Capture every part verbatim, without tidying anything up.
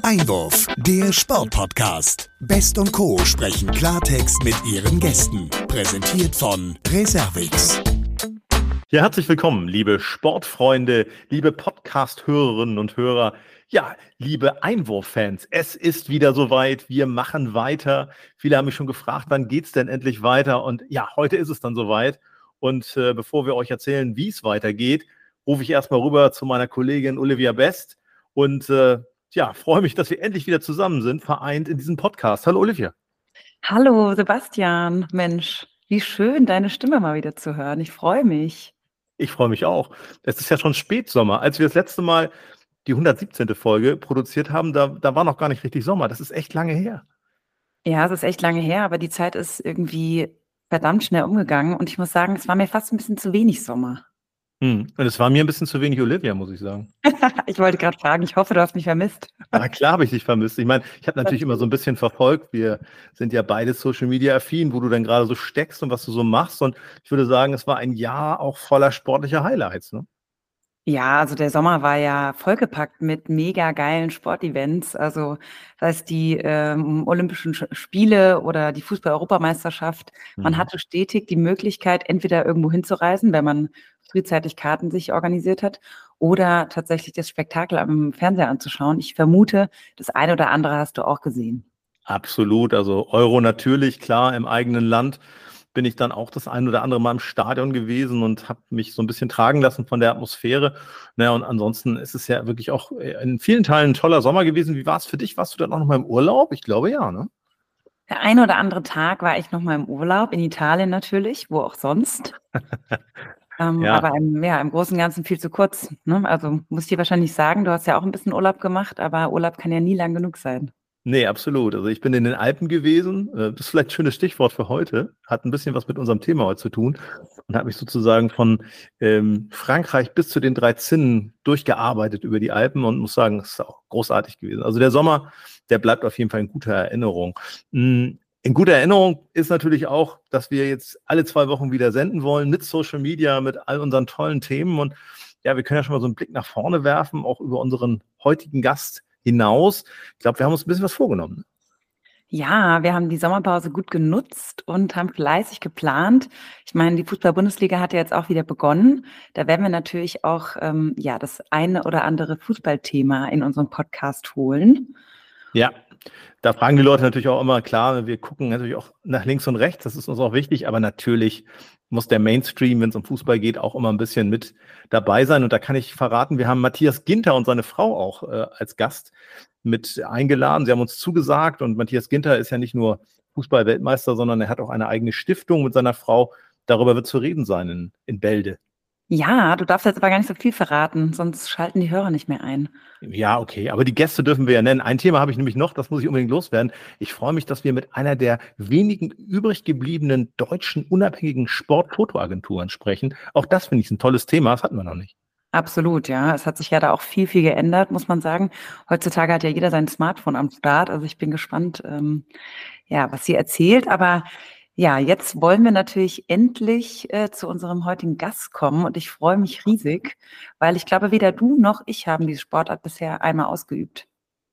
Einwurf, der Sportpodcast. Best und Co. sprechen Klartext mit ihren Gästen. Präsentiert von Reservix. Ja, herzlich willkommen, liebe Sportfreunde, liebe Podcast-Hörerinnen und Hörer, ja, liebe Einwurf-Fans. Es ist wieder soweit, wir machen weiter. Viele haben mich schon gefragt, wann geht's denn endlich weiter? Und ja, heute ist es dann soweit. Und äh, bevor wir euch erzählen, wie es weitergeht, rufe ich erstmal rüber zu meiner Kollegin Olivia Best und äh, ja, freue mich, dass wir endlich wieder zusammen sind, vereint in diesem Podcast. Hallo Olivia. Hallo Sebastian, Mensch, wie schön, deine Stimme mal wieder zu hören. Ich freue mich. Ich freue mich auch. Es ist ja schon Spätsommer. Als wir das letzte Mal die hundertsiebzehnte Folge produziert haben, da, da war noch gar nicht richtig Sommer. Das ist echt lange her. Ja, es ist echt lange her, aber die Zeit ist irgendwie verdammt schnell umgegangen und ich muss sagen, es war mir fast ein bisschen zu wenig Sommer. Hm. Und es war mir ein bisschen zu wenig Olivia, muss ich sagen. Ich wollte gerade fragen, ich hoffe, du hast mich vermisst. Na klar habe ich dich vermisst. Ich meine, ich habe natürlich immer so ein bisschen verfolgt. Wir sind ja beide Social Media affin, wo du dann gerade so steckst und was du so machst. Und ich würde sagen, es war ein Jahr auch voller sportlicher Highlights, ne? Ja, also der Sommer war ja vollgepackt mit mega geilen Sportevents. Also sei es die ähm, Olympischen Sch- Spiele oder die Fußball-Europameisterschaft. Man Mhm. hatte stetig die Möglichkeit, entweder irgendwo hinzureisen, wenn man frühzeitig Karten sich organisiert hat, oder tatsächlich das Spektakel am Fernseher anzuschauen. Ich vermute, das eine oder andere hast du auch gesehen. Absolut. Also Euro natürlich, klar, im eigenen Land bin ich dann auch das ein oder andere Mal im Stadion gewesen und habe mich so ein bisschen tragen lassen von der Atmosphäre. Naja, und ansonsten ist es ja wirklich auch in vielen Teilen ein toller Sommer gewesen. Wie war es für dich? Warst du dann auch noch mal im Urlaub? Ich glaube ja, ne? Der eine oder andere Tag war ich noch mal im Urlaub, in Italien natürlich, wo auch sonst. Ähm, Ja. aber im, ja, im Großen und Ganzen viel zu kurz. Ne? Also muss ich dir wahrscheinlich sagen, du hast ja auch ein bisschen Urlaub gemacht, aber Urlaub kann ja nie lang genug sein. Nee, absolut. Also ich bin in den Alpen gewesen. Äh, Das ist vielleicht ein schönes Stichwort für heute. Hat ein bisschen was mit unserem Thema heute zu tun und habe mich sozusagen von ähm, Frankreich bis zu den drei Zinnen durchgearbeitet über die Alpen und muss sagen, es ist auch großartig gewesen. Also der Sommer, der bleibt auf jeden Fall in guter Erinnerung. Mm, In guter Erinnerung ist natürlich auch, dass wir jetzt alle zwei Wochen wieder senden wollen mit Social Media, mit all unseren tollen Themen. Und ja, wir können ja schon mal so einen Blick nach vorne werfen, auch über unseren heutigen Gast hinaus. Ich glaube, wir haben uns ein bisschen was vorgenommen. Ja, wir haben die Sommerpause gut genutzt und haben fleißig geplant. Ich meine, die Fußball-Bundesliga hat ja jetzt auch wieder begonnen. Da werden wir natürlich auch ähm, ja, das eine oder andere Fußballthema in unseren Podcast holen. Ja, da fragen die Leute natürlich auch immer, klar, wir gucken natürlich auch nach links und rechts, das ist uns auch wichtig, aber natürlich muss der Mainstream, wenn es um Fußball geht, auch immer ein bisschen mit dabei sein. Und da kann ich verraten, wir haben Matthias Ginter und seine Frau auch äh, als Gast mit eingeladen. Sie haben uns zugesagt und Matthias Ginter ist ja nicht nur Fußball-Weltmeister, sondern er hat auch eine eigene Stiftung mit seiner Frau. Darüber wird zu reden sein in, in Bälde. Ja, du darfst jetzt aber gar nicht so viel verraten, sonst schalten die Hörer nicht mehr ein. Ja, okay, aber die Gäste dürfen wir ja nennen. Ein Thema habe ich nämlich noch, das muss ich unbedingt loswerden. Ich freue mich, dass wir mit einer der wenigen übrig gebliebenen deutschen unabhängigen Sportfotoagenturen sprechen. Auch das finde ich ein tolles Thema, das hatten wir noch nicht. Absolut, ja. Es hat sich ja da auch viel, viel geändert, muss man sagen. Heutzutage hat ja jeder sein Smartphone am Start. Also ich bin gespannt, ähm, ja, was sie erzählt. Aber ja, jetzt wollen wir natürlich endlich äh, zu unserem heutigen Gast kommen und ich freue mich riesig, weil ich glaube, weder du noch ich haben diese Sportart bisher einmal ausgeübt.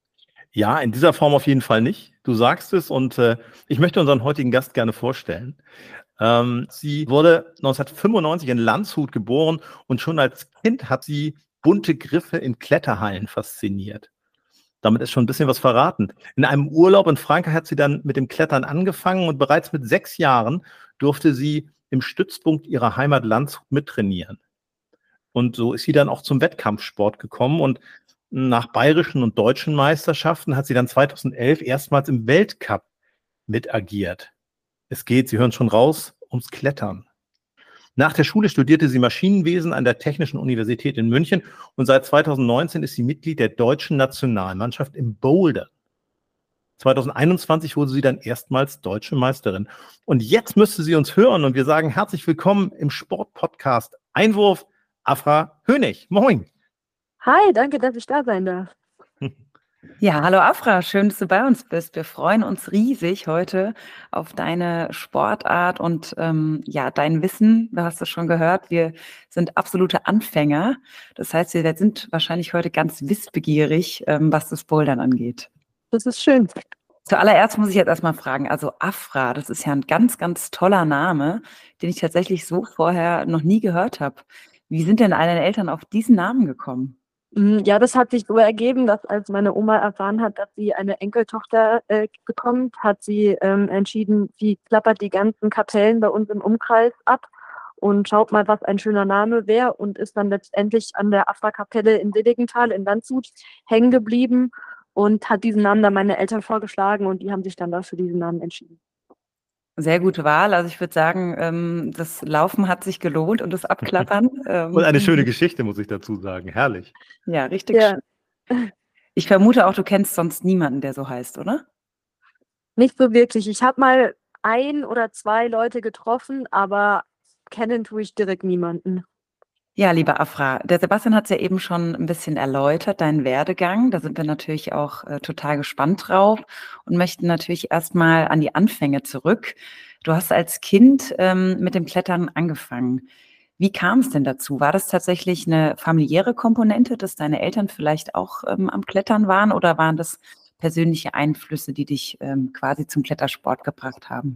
Ja, in dieser Form auf jeden Fall nicht. Du sagst es und äh, ich möchte unseren heutigen Gast gerne vorstellen. Ähm, sie wurde neunzehnhundertfünfundneunzig in Landshut geboren und schon als Kind hat sie bunte Griffe in Kletterhallen fasziniert. Damit ist schon ein bisschen was verraten. In einem Urlaub in Frankreich hat sie dann mit dem Klettern angefangen und bereits mit sechs Jahren durfte sie im Stützpunkt ihrer Heimat Landshut mittrainieren. Und so ist sie dann auch zum Wettkampfsport gekommen und nach bayerischen und deutschen Meisterschaften hat sie dann zweitausendelf erstmals im Weltcup mitagiert. Es geht, Sie hören schon raus, ums Klettern. Nach der Schule studierte sie Maschinenwesen an der Technischen Universität in München und seit zweitausendneunzehn ist sie Mitglied der deutschen Nationalmannschaft im Bouldern. zweitausendeinundzwanzig wurde sie dann erstmals deutsche Meisterin. Und jetzt müsste sie uns hören und wir sagen herzlich willkommen im Sportpodcast Einwurf, Afra Hönig. Moin. Hi, danke, dass ich da sein darf. Ja, hallo Afra, schön, dass du bei uns bist. Wir freuen uns riesig heute auf deine Sportart und ähm, ja, dein Wissen. Du hast es schon gehört, wir sind absolute Anfänger. Das heißt, wir sind wahrscheinlich heute ganz wissbegierig, ähm, was das Bouldern angeht. Das ist schön. Zuallererst muss ich jetzt erstmal fragen, also Afra, das ist ja ein ganz, ganz toller Name, den ich tatsächlich so vorher noch nie gehört habe. Wie sind denn deine Eltern auf diesen Namen gekommen? Mm, Ja, das hat sich so ergeben, dass als meine Oma erfahren hat, dass sie eine Enkeltochter äh, bekommt, hat sie ähm, entschieden, sie klappert die ganzen Kapellen bei uns im Umkreis ab und schaut mal, was ein schöner Name wäre und ist dann letztendlich an der Afra-Kapelle in Seligenthal in Landshut hängen geblieben und hat diesen Namen dann meine Eltern vorgeschlagen und die haben sich dann dafür diesen Namen entschieden. Sehr gute Wahl. Also ich würde sagen, ähm, das Laufen hat sich gelohnt und das Abklappern. Ähm, Und eine schöne Geschichte, muss ich dazu sagen. Herrlich. Ja, richtig Ja. schön. Ich vermute auch, du kennst sonst niemanden, der so heißt, oder? Nicht so wirklich. Ich habe mal ein oder zwei Leute getroffen, aber kennen tue ich direkt niemanden. Ja, lieber Afra, der Sebastian hat es ja eben schon ein bisschen erläutert, deinen Werdegang. Da sind wir natürlich auch äh, total gespannt drauf und möchten natürlich erstmal an die Anfänge zurück. Du hast als Kind ähm, mit dem Klettern angefangen. Wie kam es denn dazu? War das tatsächlich eine familiäre Komponente, dass deine Eltern vielleicht auch ähm, am Klettern waren oder waren das persönliche Einflüsse, die dich ähm, quasi zum Klettersport gebracht haben?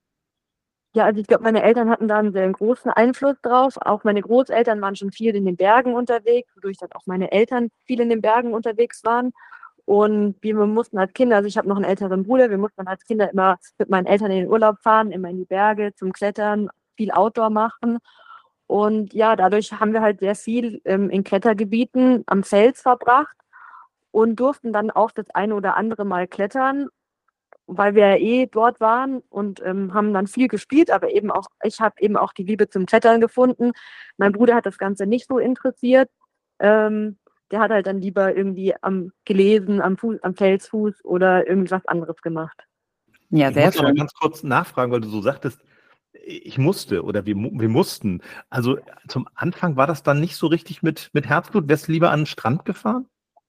Ja, also ich glaube, meine Eltern hatten da einen sehr großen Einfluss drauf. Auch meine Großeltern waren schon viel in den Bergen unterwegs, wodurch dann auch meine Eltern viel in den Bergen unterwegs waren. Und wir mussten als Kinder, also ich habe noch einen älteren Bruder, wir mussten dann als Kinder immer mit meinen Eltern in den Urlaub fahren, immer in die Berge zum Klettern, viel Outdoor machen. Und ja, dadurch haben wir halt sehr viel ähm, in Klettergebieten am Fels verbracht und durften dann auch das eine oder andere Mal klettern, weil wir ja eh dort waren und ähm, haben dann viel gespielt, aber eben auch, ich habe eben auch die Liebe zum Klettern gefunden. Mein Bruder hat das Ganze nicht so interessiert. Ähm, der hat halt dann lieber irgendwie am gelesen, am, Fuß, am Felsfuß oder irgendwas anderes gemacht. Ja, Ich sehr muss aber schön. ganz kurz nachfragen, weil du so sagtest, ich musste oder wir, mu- wir mussten. Also zum Anfang war das dann nicht so richtig mit, mit Herzblut. Wärst du lieber an den Strand gefahren?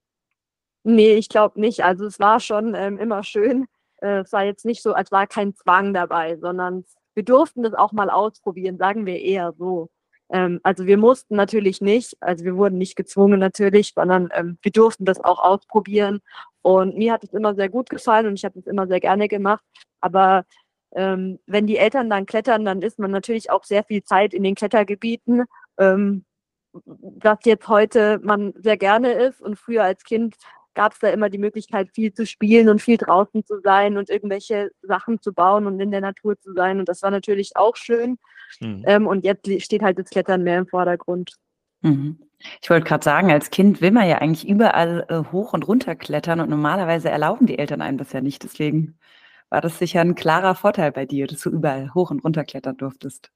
Nee, ich glaube nicht. Also es war schon ähm, immer schön. Äh, es war jetzt nicht so, als war kein Zwang dabei, sondern wir durften das auch mal ausprobieren, sagen wir eher so. Ähm, also wir mussten natürlich nicht, also wir wurden nicht gezwungen natürlich, sondern ähm, wir durften das auch ausprobieren. Und mir hat es immer sehr gut gefallen und ich habe es immer sehr gerne gemacht. Aber ähm, wenn die Eltern dann klettern, dann ist man natürlich auch sehr viel Zeit in den Klettergebieten. Ähm, was jetzt heute man sehr gerne ist und früher als Kind gab es da immer die Möglichkeit, viel zu spielen und viel draußen zu sein und irgendwelche Sachen zu bauen und in der Natur zu sein. Und das war natürlich auch schön. Mhm. Ähm, und jetzt steht halt das Klettern mehr im Vordergrund. Mhm. Ich wollte gerade sagen, als Kind will man ja eigentlich überall äh, hoch und runter klettern und normalerweise erlauben die Eltern einem das ja nicht. Deswegen war das sicher ein klarer Vorteil bei dir, dass du überall hoch und runter klettern durftest.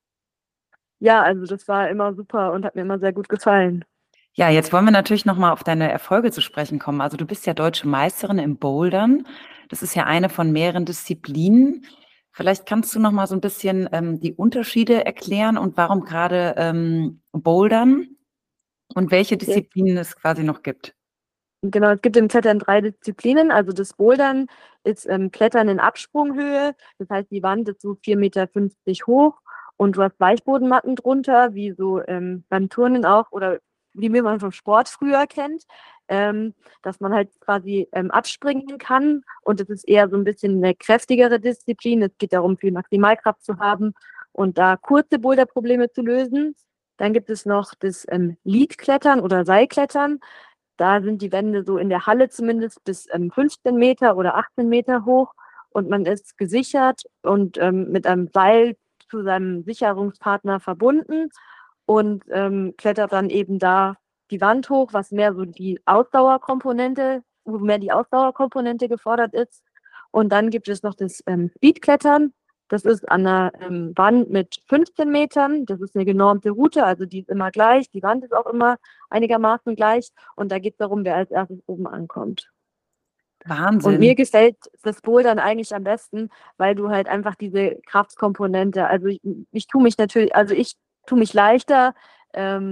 Ja, also das war immer super und hat mir immer sehr gut gefallen. Ja, jetzt wollen wir natürlich noch mal auf deine Erfolge zu sprechen kommen. Also du bist ja deutsche Meisterin im Bouldern. Das ist ja eine von mehreren Disziplinen. Vielleicht kannst du noch mal so ein bisschen ähm, die Unterschiede erklären und warum gerade ähm, Bouldern und welche Disziplinen es quasi noch gibt. Genau, es gibt im Klettern drei Disziplinen. Also das Bouldern ist ähm, Klettern in Absprunghöhe. Das heißt, die Wand ist so vier Meter fünfzig hoch und du hast Weichbodenmatten drunter, wie so ähm, beim Turnen auch oder wie man vom Sport früher kennt, ähm, dass man halt quasi ähm, abspringen kann. Und es ist eher so ein bisschen eine kräftigere Disziplin. Es geht darum, viel Maximalkraft zu haben und da kurze Boulderprobleme zu lösen. Dann gibt es noch das ähm, Leadklettern oder Seilklettern. Da sind die Wände so in der Halle zumindest bis ähm, fünfzehn Meter oder achtzehn Meter hoch und man ist gesichert und ähm, mit einem Seil zu seinem Sicherungspartner verbunden und ähm, klettert dann eben da die Wand hoch, was mehr so die Ausdauerkomponente, wo mehr die Ausdauerkomponente gefordert ist. Und dann gibt es noch das ähm, Speedklettern. Das ist an einer ähm, Wand mit fünfzehn Metern. Das ist eine genormte Route, also die ist immer gleich. Die Wand ist auch immer einigermaßen gleich. Und da geht es darum, wer als erstes oben ankommt. Wahnsinn. Und mir gefällt das Bouldern eigentlich am besten, weil du halt einfach diese Kraftkomponente, also ich, ich tue mich natürlich, also ich tue mich leichter, ähm,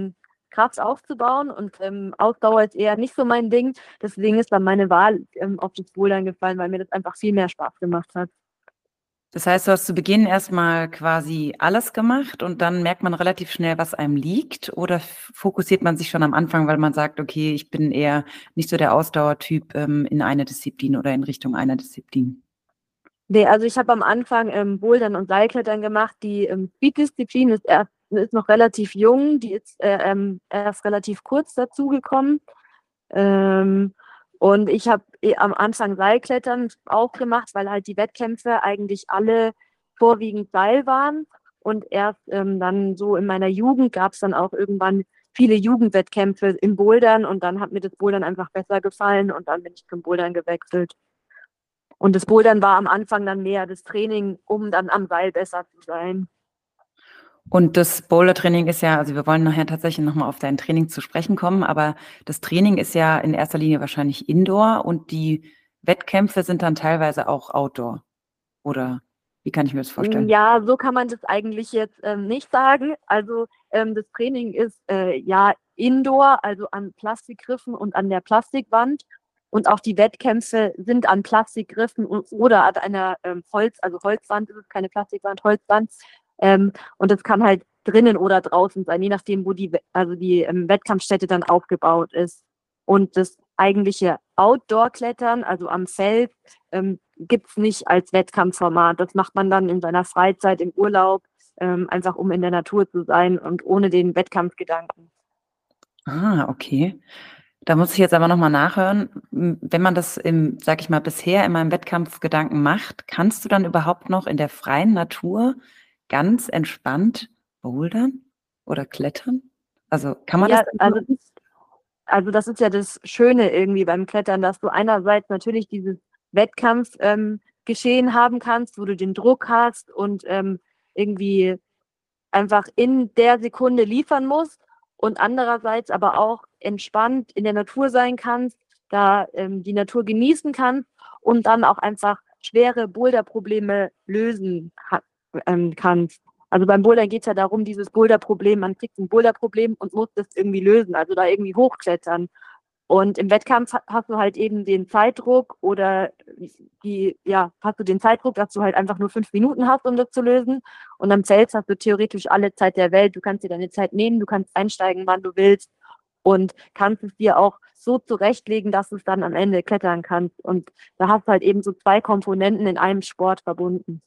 Kraft aufzubauen und ähm, Ausdauer ist eher nicht so mein Ding. Deswegen ist dann meine Wahl ähm, auf das Bouldern gefallen, weil mir das einfach viel mehr Spaß gemacht hat. Das heißt, du hast zu Beginn erstmal quasi alles gemacht und dann merkt man relativ schnell, was einem liegt, oder f- fokussiert man sich schon am Anfang, weil man sagt, okay, ich bin eher nicht so der Ausdauertyp ähm, in einer Disziplin oder in Richtung einer Disziplin? Nee, also ich habe am Anfang ähm, Bouldern und Seilklettern gemacht. Die ähm, Speed-Disziplin ist, erst, ist noch relativ jung, die ist äh, ähm, erst relativ kurz dazugekommen. Ähm, und ich habe eh am Anfang Seilklettern auch gemacht, weil halt die Wettkämpfe eigentlich alle vorwiegend Seil waren. Und erst ähm, dann so in meiner Jugend gab es dann auch irgendwann viele Jugendwettkämpfe im Bouldern und dann hat mir das Bouldern einfach besser gefallen und dann bin ich zum Bouldern gewechselt. Und das Bouldern war am Anfang dann mehr das Training, um dann am Seil besser zu sein. Und das Bouldertraining ist ja, also wir wollen nachher tatsächlich nochmal auf dein Training zu sprechen kommen, aber das Training ist ja in erster Linie wahrscheinlich Indoor und die Wettkämpfe sind dann teilweise auch Outdoor. Oder wie kann ich mir das vorstellen? Ja, so kann man das eigentlich jetzt ähm, nicht sagen. Also ähm, das Training ist äh, ja Indoor, also an Plastikgriffen und an der Plastikwand. Und auch die Wettkämpfe sind an Plastikgriffen und- oder an einer ähm, Holz, also Holzwand, das ist keine Plastikwand, Holzwand. Ähm, und das kann halt drinnen oder draußen sein, je nachdem, wo die, We- also die ähm, Wettkampfstätte dann aufgebaut ist. Und das eigentliche Outdoor-Klettern, also am Feld, ähm, gibt es nicht als Wettkampfformat. Das macht man dann in seiner Freizeit, im Urlaub, ähm, einfach um in der Natur zu sein und ohne den Wettkampfgedanken. Ah, okay. Da muss ich jetzt aber nochmal nachhören. M, Wenn man das im, sag ich mal, bisher in meinem Wettkampfgedanken macht, kannst du dann überhaupt noch in der freien Natur ganz entspannt bouldern oder klettern? Also kann man das Ja, denn also, überhaupt? also das ist ja das Schöne irgendwie beim Klettern, dass du einerseits natürlich dieses Wettkampfgeschehen ähm, Geschehen haben kannst, wo du den Druck hast und ähm, irgendwie einfach in der Sekunde liefern musst und andererseits aber auch entspannt in der Natur sein kannst, da ähm, die Natur genießen kannst und dann auch einfach schwere Boulderprobleme lösen ha- ähm, kannst. Also beim Bouldern geht es ja darum, dieses Boulderproblem, man kriegt ein Boulderproblem und muss das irgendwie lösen, also da irgendwie hochklettern. Und im Wettkampf ha- hast du halt eben den Zeitdruck oder die, ja, hast du den Zeitdruck, dass du halt einfach nur fünf Minuten hast, um das zu lösen. Und am Fels hast du theoretisch alle Zeit der Welt. Du kannst dir deine Zeit nehmen, du kannst einsteigen, wann du willst und kannst es dir auch so zurechtlegen, dass du es dann am Ende klettern kannst. Und da hast du halt eben so zwei Komponenten in einem Sport verbunden.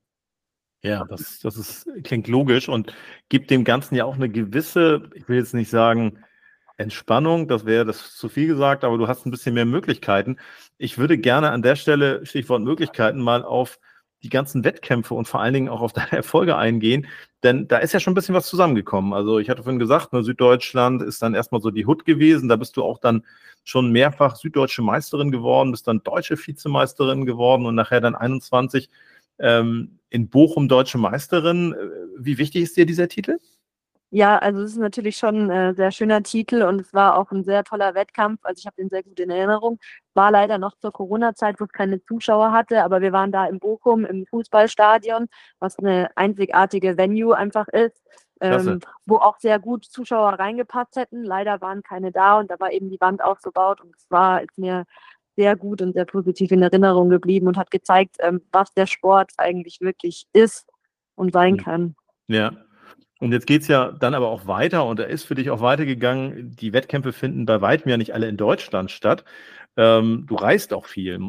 Ja, das, das ist, klingt logisch und gibt dem Ganzen ja auch eine gewisse, ich will jetzt nicht sagen Entspannung, das wäre das zu viel gesagt, aber du hast ein bisschen mehr Möglichkeiten. Ich würde gerne an der Stelle, Stichwort Möglichkeiten, mal auf die ganzen Wettkämpfe und vor allen Dingen auch auf deine Erfolge eingehen, denn da ist ja schon ein bisschen was zusammengekommen. Also ich hatte vorhin gesagt, ne, Süddeutschland ist dann erstmal so die Hut gewesen, da bist du auch dann schon mehrfach süddeutsche Meisterin geworden, bist dann deutsche Vizemeisterin geworden und nachher dann einundzwanzig ähm, in Bochum deutsche Meisterin. Wie wichtig ist dir dieser Titel? Ja, also es ist natürlich schon ein äh, sehr schöner Titel und es war auch ein sehr toller Wettkampf. Also ich habe den sehr gut in Erinnerung. War leider noch zur Corona-Zeit, wo es keine Zuschauer hatte, aber wir waren da in Bochum im Fußballstadion, was eine einzigartige Venue einfach ist, Klasse. ähm, wo auch sehr gut Zuschauer reingepasst hätten. Leider waren keine da und da war eben die Wand aufgebaut und es war ist mir sehr gut und sehr positiv in Erinnerung geblieben und hat gezeigt, ähm, was der Sport eigentlich wirklich ist und sein Ja. kann. Ja. Und jetzt geht es ja dann aber auch weiter und er ist für dich auch weitergegangen. Die Wettkämpfe finden bei weitem ja nicht alle in Deutschland statt. Ähm, du reist auch viel.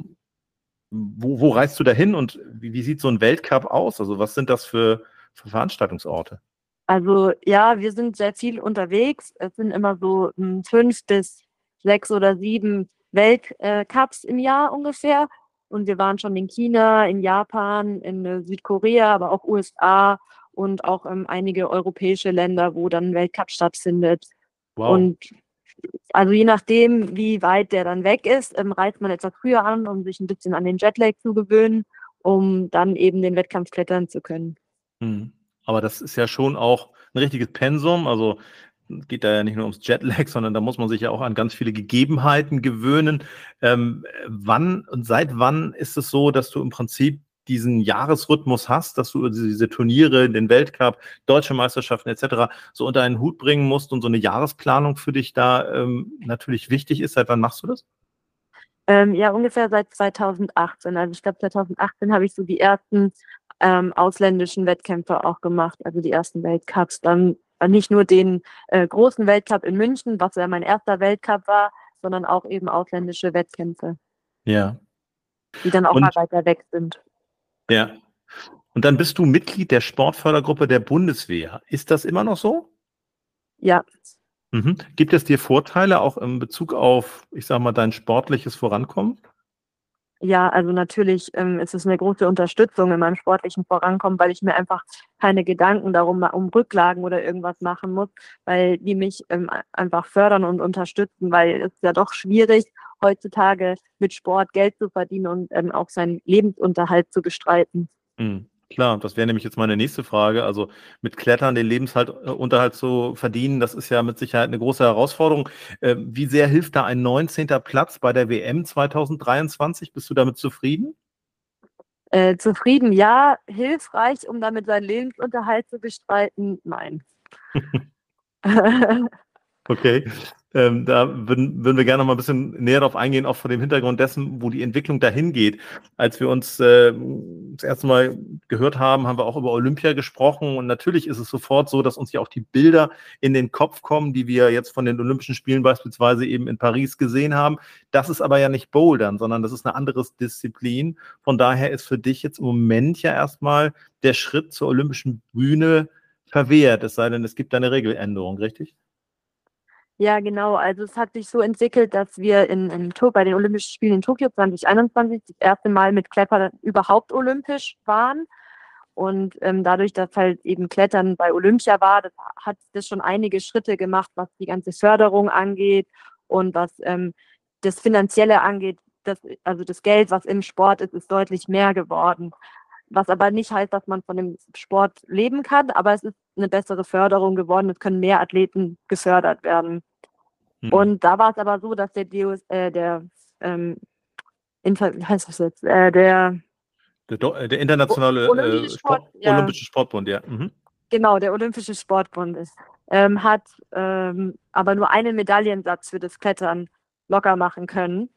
Wo, wo reist du da hin und wie, wie sieht so ein Weltcup aus? Also was sind das für, für Veranstaltungsorte? Also ja, wir sind sehr viel unterwegs. Es sind immer so hm, fünf bis sechs oder sieben Weltcups im Jahr ungefähr. Und wir waren schon in China, in Japan, in äh, Südkorea, aber auch U S A und auch ähm, einige europäische Länder, wo dann ein Weltcup stattfindet. Wow. Und also je nachdem, wie weit der dann weg ist, ähm, reist man etwas früher an, um sich ein bisschen an den Jetlag zu gewöhnen, um dann eben den Wettkampf klettern zu können. Hm. Aber das ist ja schon auch ein richtiges Pensum. Also geht da ja nicht nur ums Jetlag, sondern da muss man sich ja auch an ganz viele Gegebenheiten gewöhnen. Ähm, wann und seit wann ist es so, dass du im Prinzip diesen Jahresrhythmus hast, dass du diese Turniere, den Weltcup, deutsche Meisterschaften et cetera so unter einen Hut bringen musst und so eine Jahresplanung für dich da ähm, natürlich wichtig ist. Seit wann machst du das? Ähm, ja, ungefähr seit zweitausendachtzehn. Also ich glaube, zweitausendachtzehn habe ich so die ersten ähm, ausländischen Wettkämpfe auch gemacht, also die ersten Weltcups. Dann äh, nicht nur den äh, großen Weltcup in München, was ja mein erster Weltcup war, sondern auch eben ausländische Wettkämpfe, Ja. die dann auch Und mal weiter weg sind. ja. Und dann bist du Mitglied der Sportfördergruppe der Bundeswehr. Ist das immer noch so? Ja, Mhm. Gibt es dir Vorteile auch in Bezug auf, ich sag mal, dein sportliches Vorankommen? ja, also natürlich ähm, ist es eine große Unterstützung in meinem sportlichen Vorankommen, weil ich mir einfach keine Gedanken darum ma- um Rücklagen oder irgendwas machen muss, weil die mich ähm, a- einfach fördern und unterstützen, weil es ist ja doch schwierig, heutzutage mit Sport Geld zu verdienen und ähm, auch seinen Lebensunterhalt zu bestreiten. Mhm. Klar, das wäre nämlich jetzt meine nächste Frage. Also mit Klettern den Lebensunterhalt zu verdienen, das ist ja mit Sicherheit eine große Herausforderung. Äh, wie sehr hilft da ein neunzehnter Platz bei der W M zweitausenddreiundzwanzig? Bist du damit zufrieden? Äh, zufrieden, ja, hilfreich, um damit seinen Lebensunterhalt zu bestreiten, nein. Okay, ähm, da würden, würden wir gerne noch mal ein bisschen näher darauf eingehen, auch vor dem Hintergrund dessen, wo die Entwicklung dahin geht. Als wir uns äh, das erste Mal gehört haben, haben wir auch über Olympia gesprochen und natürlich ist es sofort so, dass uns ja auch die Bilder in den Kopf kommen, die wir jetzt von den Olympischen Spielen beispielsweise eben in Paris gesehen haben. Das ist aber ja nicht Bouldern, sondern das ist eine andere Disziplin. Von daher ist für dich jetzt im Moment ja erstmal der Schritt zur olympischen Bühne verwehrt, es sei denn, es gibt eine Regeländerung, richtig? Ja, genau. Also es hat sich so entwickelt, dass wir in, in To- bei den Olympischen Spielen in Tokio zwanzig einundzwanzig das erste Mal mit Klettern überhaupt olympisch waren. Und ähm, dadurch, dass halt eben Klettern bei Olympia war, das hat das schon einige Schritte gemacht, was die ganze Förderung angeht und was ähm, das Finanzielle angeht. Das, also das Geld, was im Sport ist, ist deutlich mehr geworden. Was aber nicht heißt, dass man von dem Sport leben kann, aber es ist eine bessere Förderung geworden. Es können mehr Athleten gefördert werden. Hm. Und da war es aber so, dass der D O S, äh, der, ähm, Inter, wie heißt das jetzt, äh, der Der, Do- äh, der internationale Olympische äh, Sport, Sport, ja, Olympische Sportbund, ja. Mhm. genau, der Olympische Sportbund ist, ähm, hat ähm, aber nur einen Medaillensatz für das Klettern locker machen können.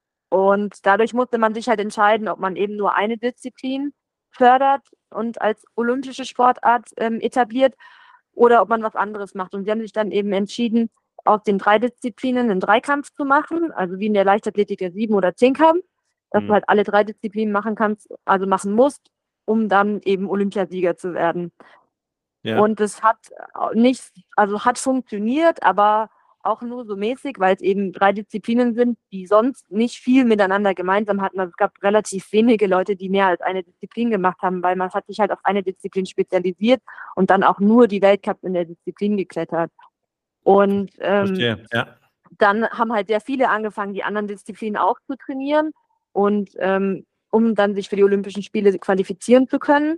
Und dadurch musste man sich halt entscheiden, ob man eben nur eine Disziplin fördert und als olympische Sportart ähm, etabliert oder ob man was anderes macht. Und sie haben sich dann eben entschieden, aus den drei Disziplinen einen Dreikampf zu machen, also wie in der Leichtathletik der Sieben- oder Zehnkampf, dass Mhm. du halt alle drei Disziplinen machen kannst, also machen musst, um dann eben Olympiasieger zu werden. Ja. Und es hat nicht, also hat funktioniert, aber auch nur so mäßig, weil es eben drei Disziplinen sind, die sonst nicht viel miteinander gemeinsam hatten. Also es gab relativ wenige Leute, die mehr als eine Disziplin gemacht haben, weil man hat sich halt auf eine Disziplin spezialisiert und dann auch nur die Weltcups in der Disziplin geklettert. Und ähm, Verstehe, ja. dann haben halt sehr viele angefangen, die anderen Disziplinen auch zu trainieren und ähm, um dann sich für die Olympischen Spiele qualifizieren zu können.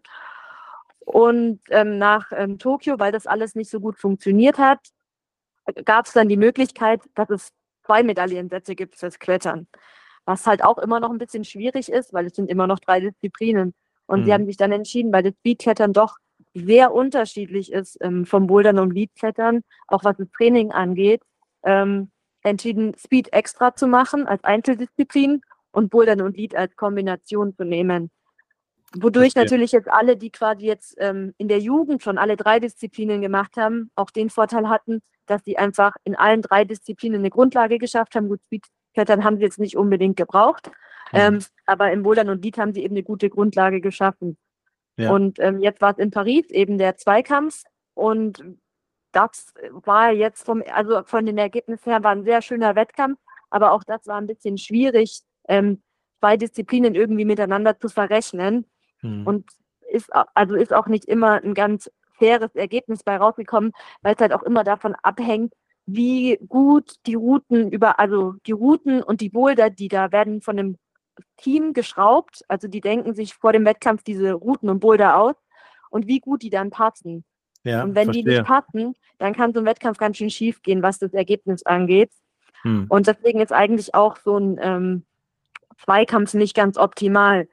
Und ähm, nach ähm, Tokio, weil das alles nicht so gut funktioniert hat, gab es dann die Möglichkeit, dass es zwei Medaillensätze gibt fürs Klettern. Was halt auch immer noch ein bisschen schwierig ist, weil es sind immer noch drei Disziplinen. Und sie Mhm. haben sich dann entschieden, weil das Speedklettern doch sehr unterschiedlich ist ähm, vom Bouldern und Leadklettern, auch was das Training angeht, ähm, entschieden, Speed extra zu machen als Einzeldisziplin und Bouldern und Lead als Kombination zu nehmen. Wodurch Verstehe. natürlich jetzt alle, die quasi jetzt ähm, in der Jugend schon alle drei Disziplinen gemacht haben, auch den Vorteil hatten, dass sie einfach in allen drei Disziplinen eine Grundlage geschafft haben. Gut, Speedklettern haben sie jetzt nicht unbedingt gebraucht, Mhm. ähm, aber im Bouldern und Lead haben sie eben eine gute Grundlage geschaffen. Ja. Und ähm, jetzt war es in Paris eben der Zweikampf und das war jetzt vom, also von den Ergebnissen her war ein sehr schöner Wettkampf, aber auch das war ein bisschen schwierig, ähm, zwei Disziplinen irgendwie miteinander zu verrechnen. Mhm. Und ist, au- also ist auch nicht immer ein ganz faires Ergebnis bei rausgekommen, weil es halt auch immer davon abhängt, wie gut die Routen über, also die Routen und die Boulder, die da werden von einem Team geschraubt, also die denken sich vor dem Wettkampf diese Routen und Boulder aus und wie gut die dann passen. Ja, Und wenn die nicht verstehe. passen, dann kann so ein Wettkampf ganz schön schief gehen, was das Ergebnis angeht. Mhm. Und deswegen ist eigentlich auch so ein ähm, Zweikampf nicht ganz optimal.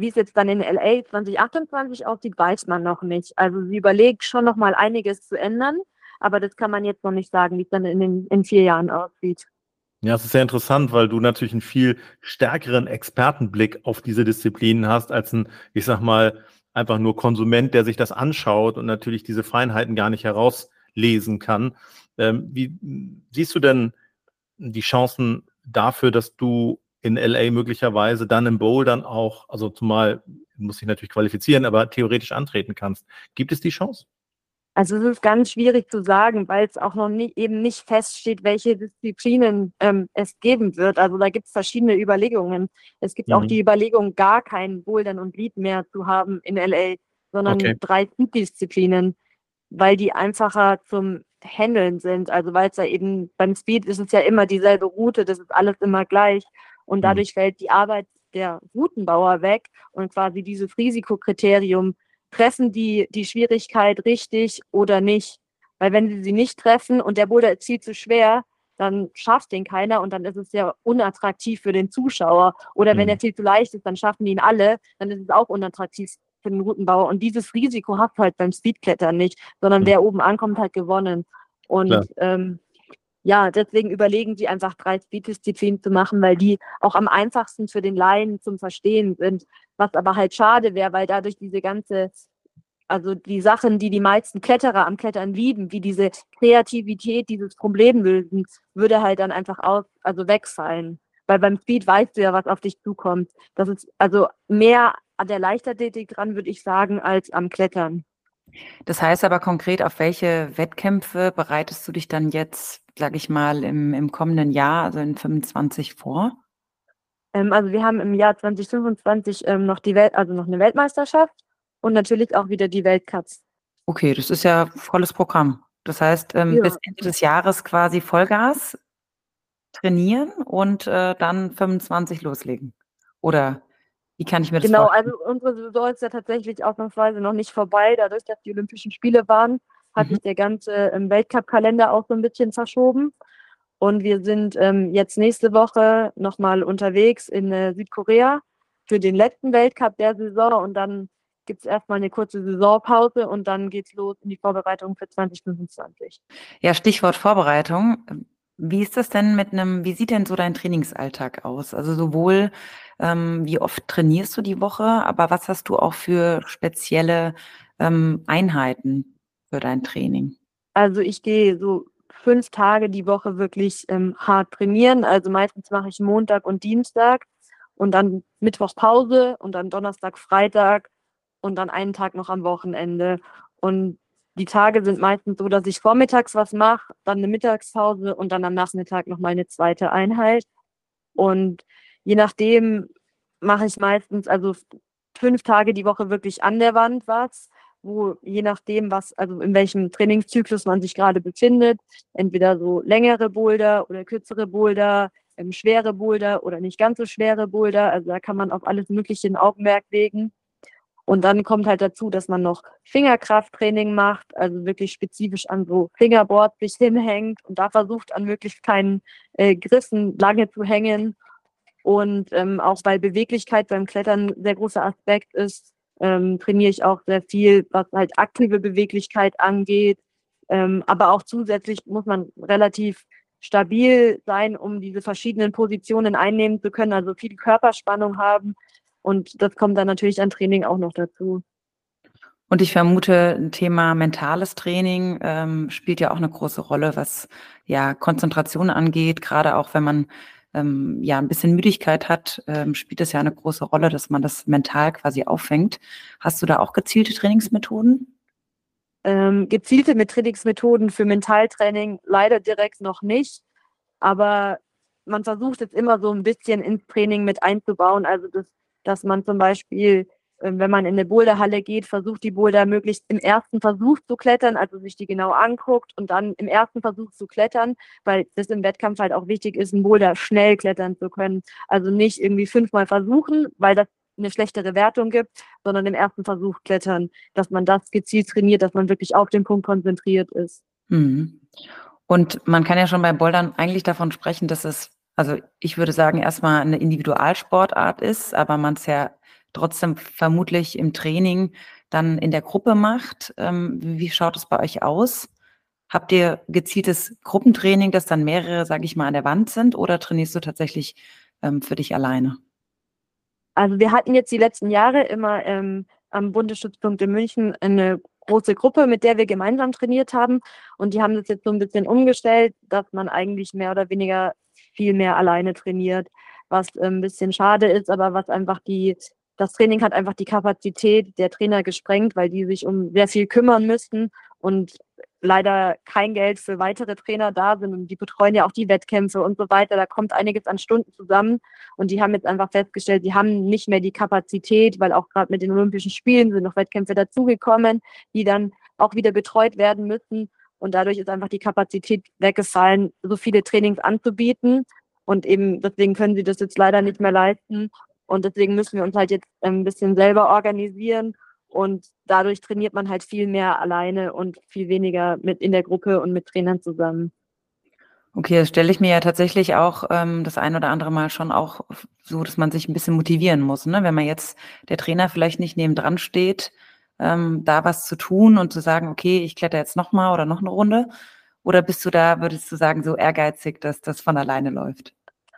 wie es jetzt dann in L A zwanzig achtundzwanzig aussieht, weiß man noch nicht. Also sie überlegt schon noch mal einiges zu ändern, aber das kann man jetzt noch nicht sagen, wie es dann in den in vier Jahren aussieht. Ja, es ist sehr interessant, weil du natürlich einen viel stärkeren Expertenblick auf diese Disziplinen hast, als ein, ich sag mal, einfach nur Konsument, der sich das anschaut und natürlich diese Feinheiten gar nicht herauslesen kann. Ähm, wie siehst du denn die Chancen dafür, dass du in L A möglicherweise dann im Bowl dann auch, also zumal muss ich natürlich qualifizieren, aber theoretisch antreten kannst? Gibt es die Chance? Also es ist ganz schwierig zu sagen, weil es auch noch nie, eben nicht feststeht, welche Disziplinen ähm, es geben wird. Also da gibt es verschiedene Überlegungen. Es gibt auch Mhm. die Überlegung, gar kein Bouldern und Lead mehr zu haben in L A, sondern Okay. drei Speed-Disziplinen, weil die einfacher zum Handeln sind. Also weil es ja eben beim Speed ist es ja immer dieselbe Route, das ist alles immer gleich. Und Mhm. dadurch fällt die Arbeit der Routenbauer weg und quasi dieses Risikokriterium, treffen die die Schwierigkeit richtig oder nicht? Weil wenn sie sie nicht treffen und der Boulder ist viel zu schwer, dann schafft den keiner und dann ist es ja unattraktiv für den Zuschauer. Oder wenn Mhm. er viel zu leicht ist, dann schaffen die ihn alle, dann ist es auch unattraktiv für den Routenbauer. Und dieses Risiko hast du halt beim Speedklettern nicht, sondern Mhm. wer oben ankommt, hat gewonnen. Und ähm, ja, deswegen überlegen sie einfach drei Speed-Disziplinen zu machen, weil die auch am einfachsten für den Laien zum Verstehen sind. Was aber halt schade wäre, weil dadurch diese ganze, also die Sachen, die die meisten Kletterer am Klettern lieben, wie diese Kreativität, dieses Problemlösen, würde halt dann einfach aus, also wegfallen. Weil beim Speed weißt du ja, was auf dich zukommt. Das ist also mehr an der Leichtathletik dran, würde ich sagen, als am Klettern. Das heißt aber konkret, auf welche Wettkämpfe bereitest du dich dann jetzt, sage ich mal, im, im kommenden Jahr, also in fünfundzwanzig vor? Ähm, also wir haben im Jahr zwanzig fünfundzwanzig ähm, noch die Welt, also noch eine Weltmeisterschaft und natürlich auch wieder die Weltcups. Okay, das ist ja volles Programm. Das heißt, ähm, Ja. bis Ende des Jahres quasi Vollgas trainieren und äh, dann fünfundzwanzig loslegen. Oder wie kann ich mir das Genau, vorstellen? also unsere Saison ist ja tatsächlich ausnahmsweise noch nicht vorbei. Dadurch, dass die Olympischen Spiele waren, hat Mhm. sich der ganze ähm, Weltcup-Kalender auch so ein bisschen verschoben. Und wir sind ähm, jetzt nächste Woche nochmal unterwegs in äh, Südkorea für den letzten Weltcup der Saison. Und dann gibt es erstmal eine kurze Saisonpause und dann geht es los in die Vorbereitung für zwanzig fünfundzwanzig. Ja, Stichwort Vorbereitung. Wie ist das denn mit einem, wie sieht denn so dein Trainingsalltag aus? Also sowohl, ähm, wie oft trainierst du die Woche, aber was hast du auch für spezielle ähm, Einheiten für dein Training? Also ich gehe so fünf Tage die Woche wirklich ähm, hart trainieren. Also meistens mache ich Montag und Dienstag und dann Mittwoch Pause und dann Donnerstag, Freitag und dann einen Tag noch am Wochenende. Und die Tage sind meistens so, dass ich vormittags was mache, dann eine Mittagspause und dann am Nachmittag nochmal eine zweite Einheit. Und je nachdem mache ich meistens, also fünf Tage die Woche wirklich an der Wand was, wo je nachdem, was, also in welchem Trainingszyklus man sich gerade befindet, entweder so längere Boulder oder kürzere Boulder, ähm, schwere Boulder oder nicht ganz so schwere Boulder. Also da kann man auf alles Mögliche ein Augenmerk legen. Und dann kommt halt dazu, dass man noch Fingerkrafttraining macht, also wirklich spezifisch an so Fingerboards sich hinhängt und da versucht, an möglichst keinen äh, Griffen lange zu hängen. Und ähm, auch weil Beweglichkeit beim Klettern ein sehr großer Aspekt ist, ähm, trainiere ich auch sehr viel, was halt aktive Beweglichkeit angeht. Ähm, aber auch zusätzlich muss man relativ stabil sein, um diese verschiedenen Positionen einnehmen zu können, also viel Körperspannung haben. Und das kommt dann natürlich an Training auch noch dazu. Und ich vermute, ein Thema mentales Training ähm, spielt ja auch eine große Rolle, was ja Konzentration angeht. Gerade auch wenn man ähm, ja ein bisschen Müdigkeit hat, ähm, spielt es ja eine große Rolle, dass man das mental quasi auffängt. Hast du da auch gezielte Trainingsmethoden? Ähm, gezielte mit Trainingsmethoden für Mentaltraining leider direkt noch nicht, aber man versucht es immer so ein bisschen ins Training mit einzubauen. Also das, dass man zum Beispiel, ähm, wenn man in eine Boulderhalle geht, versucht die Boulder möglichst im ersten Versuch zu klettern, also sich die genau anguckt und dann im ersten Versuch zu klettern, weil das im Wettkampf halt auch wichtig ist, einen Boulder schnell klettern zu können. Also nicht irgendwie fünfmal versuchen, weil das eine schlechtere Wertung gibt, sondern im ersten Versuch klettern, dass man das gezielt trainiert, dass man wirklich auf den Punkt konzentriert ist. Mhm. Und man kann ja schon beim Bouldern eigentlich davon sprechen, dass es, also ich würde sagen, erstmal eine Individualsportart ist, aber man es ja trotzdem vermutlich im Training dann in der Gruppe macht. Ähm, wie schaut es bei euch aus? Habt ihr gezieltes Gruppentraining, dass dann mehrere, sage ich mal, an der Wand sind, oder trainierst du tatsächlich ähm, für dich alleine? Also wir hatten jetzt die letzten Jahre immer ähm, am Bundesstützpunkt in München eine große Gruppe, mit der wir gemeinsam trainiert haben. Und die haben das jetzt so ein bisschen umgestellt, dass man eigentlich mehr oder weniger viel mehr alleine trainiert, was äh, ein bisschen schade ist, aber was einfach die, das Training hat einfach die Kapazität der Trainer gesprengt, weil die sich um sehr viel kümmern müssten und leider kein Geld für weitere Trainer da sind. Und die betreuen ja auch die Wettkämpfe und so weiter. Da kommt einiges an Stunden zusammen. Und die haben jetzt einfach festgestellt, sie haben nicht mehr die Kapazität, weil auch gerade mit den Olympischen Spielen sind noch Wettkämpfe dazugekommen, die dann auch wieder betreut werden müssen. Und dadurch ist einfach die Kapazität weggefallen, so viele Trainings anzubieten. Und eben deswegen können sie das jetzt leider nicht mehr leisten. Und deswegen müssen wir uns halt jetzt ein bisschen selber organisieren. Und dadurch trainiert man halt viel mehr alleine und viel weniger mit in der Gruppe und mit Trainern zusammen. Okay, das stelle ich mir ja tatsächlich auch ähm, das ein oder andere Mal schon auch so, dass man sich ein bisschen motivieren muss, ne? Wenn man jetzt der Trainer vielleicht nicht nebendran steht, ähm, da was zu tun und zu sagen, okay, ich kletter jetzt noch mal oder noch eine Runde. Oder bist du da, würdest du sagen, so ehrgeizig, dass das von alleine läuft?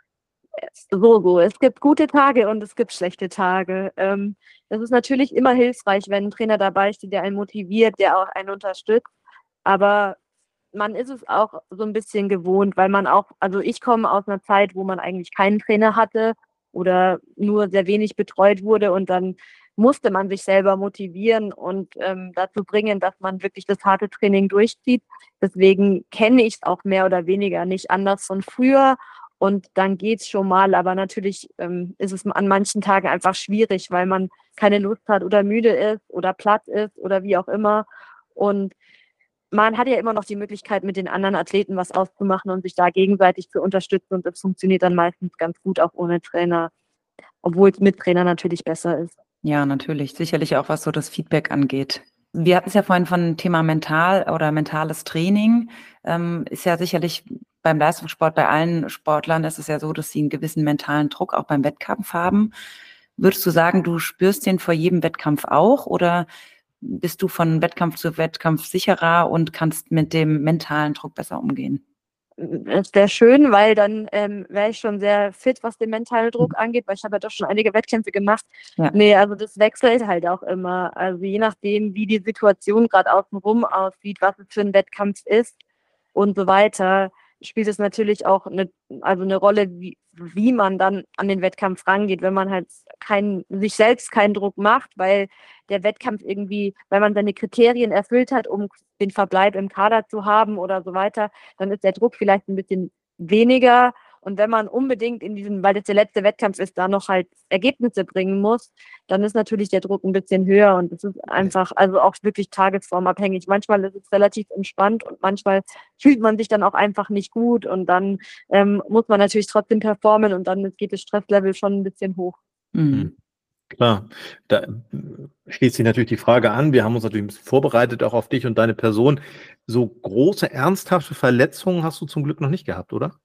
So, so. Es gibt gute Tage und es gibt schlechte Tage. Ähm, es ist natürlich immer hilfreich, wenn ein Trainer dabei steht, der einen motiviert, der auch einen unterstützt. Aber man ist es auch so ein bisschen gewohnt, weil man auch, also ich komme aus einer Zeit, wo man eigentlich keinen Trainer hatte oder nur sehr wenig betreut wurde, und dann musste man sich selber motivieren und ähm, dazu bringen, dass man wirklich das harte Training durchzieht. Deswegen kenne ich es auch mehr oder weniger nicht anders von früher. Und dann geht's schon mal, aber natürlich ähm, ist es an manchen Tagen einfach schwierig, weil man keine Lust hat oder müde ist oder platt ist oder wie auch immer. Und man hat ja immer noch die Möglichkeit, mit den anderen Athleten was auszumachen und sich da gegenseitig zu unterstützen. Und das funktioniert dann meistens ganz gut auch ohne Trainer, obwohl es mit Trainer natürlich besser ist. Ja, natürlich. Sicherlich auch, was so das Feedback angeht. Wir hatten es ja vorhin von Thema mental oder mentales Training. Ähm, ist ja sicherlich beim Leistungssport, bei allen Sportlern ist es ja so, dass sie einen gewissen mentalen Druck auch beim Wettkampf haben. Würdest du sagen, du spürst den vor jedem Wettkampf auch, oder bist du von Wettkampf zu Wettkampf sicherer und kannst mit dem mentalen Druck besser umgehen? Es wäre schön, weil dann ähm, wäre ich schon sehr fit, was den mentalen Druck angeht, weil ich habe ja doch schon einige Wettkämpfe gemacht. Ja. Nee, also das wechselt halt auch immer. Also je nachdem, wie die Situation gerade außenrum aussieht, was es für ein Wettkampf ist und so weiter, spielt es natürlich auch eine, also eine Rolle, wie, wie man dann an den Wettkampf rangeht, wenn man halt kein, sich selbst keinen Druck macht, weil der Wettkampf irgendwie, weil man seine Kriterien erfüllt hat, um den Verbleib im Kader zu haben oder so weiter, dann ist der Druck vielleicht ein bisschen weniger. Und wenn man unbedingt in diesem, weil das der letzte Wettkampf ist, da noch halt Ergebnisse bringen muss, dann ist natürlich der Druck ein bisschen höher, und es ist einfach, also auch wirklich tagesformabhängig. Manchmal ist es relativ entspannt und manchmal fühlt man sich dann auch einfach nicht gut, und dann ähm, muss man natürlich trotzdem performen, und dann geht das Stresslevel schon ein bisschen hoch. Mhm. Klar, da schließt sich natürlich die Frage an. Wir haben uns natürlich ein bisschen vorbereitet, auch auf dich und deine Person. So große, ernsthafte Verletzungen hast du zum Glück noch nicht gehabt, oder?